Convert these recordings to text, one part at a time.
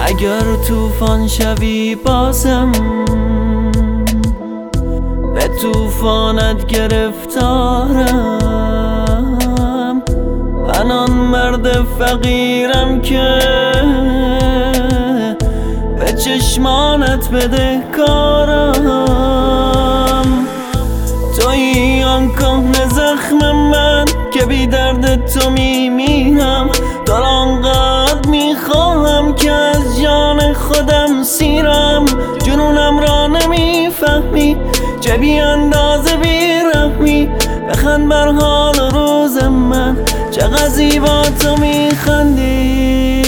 اگر طوفان شوی بازم به طوفانت گرفتارم. من آن مرد فقیرم که به چشمانت بدهکارم. تویی آن کهنه زخم من که بی درد تو میمیرم. دار آنقدر میخواهم که از جان خودم سیرم. جنونم را نمیفهمی چه بی اندازه بیرحمی. بخند بر حال روز من چقدر زیبا تو میخندی.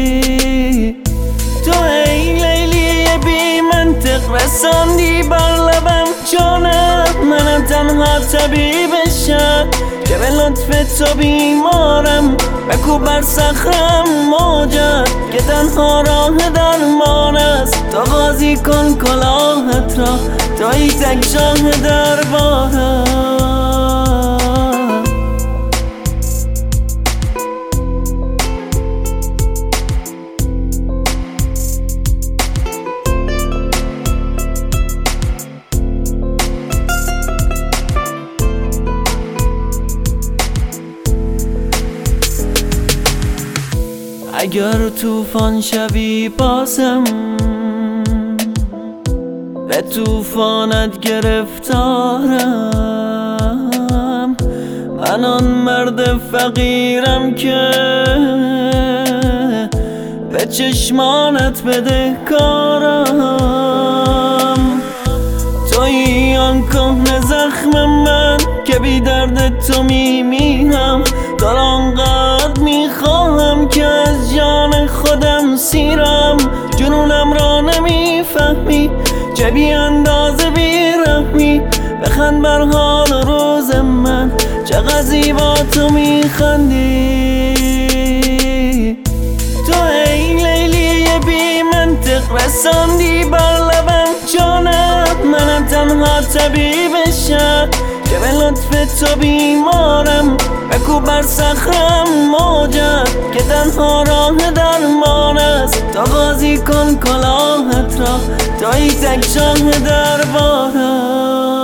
تو ای لیلی بی منطق رساندی بر لبم جانم. منم تنها طبیبشم که به لطف تو بیمارم. بکوب بر صخرم موجت که تنها راه درمان است. تو قاضی کن کلاهت را تویی تک شاه دربارم. اگر طوفان شوی بازم به طوفانت گرفتارم. من آن مرد فقیرم که به چشمانت بدهکارم. تویی آن کهنه زخم من که بی درد تو میمیرم. دار آنقدر میخواهم که از جان خودم سیرم. جنونم را نمیفهمی چه بی اندازه بیرحمی. بخند بر حال روز من چقدر زیبا تو میخندی. تو ای لیلی بی منطق رساندی بر لبم جانم. منم تنها طبیبشم که به لطف تو بیمارم. بکوب بر صخرم موجت که تنها راه درمان است. تا قاضی کن کلاهت را تویی تک شاه دربارم.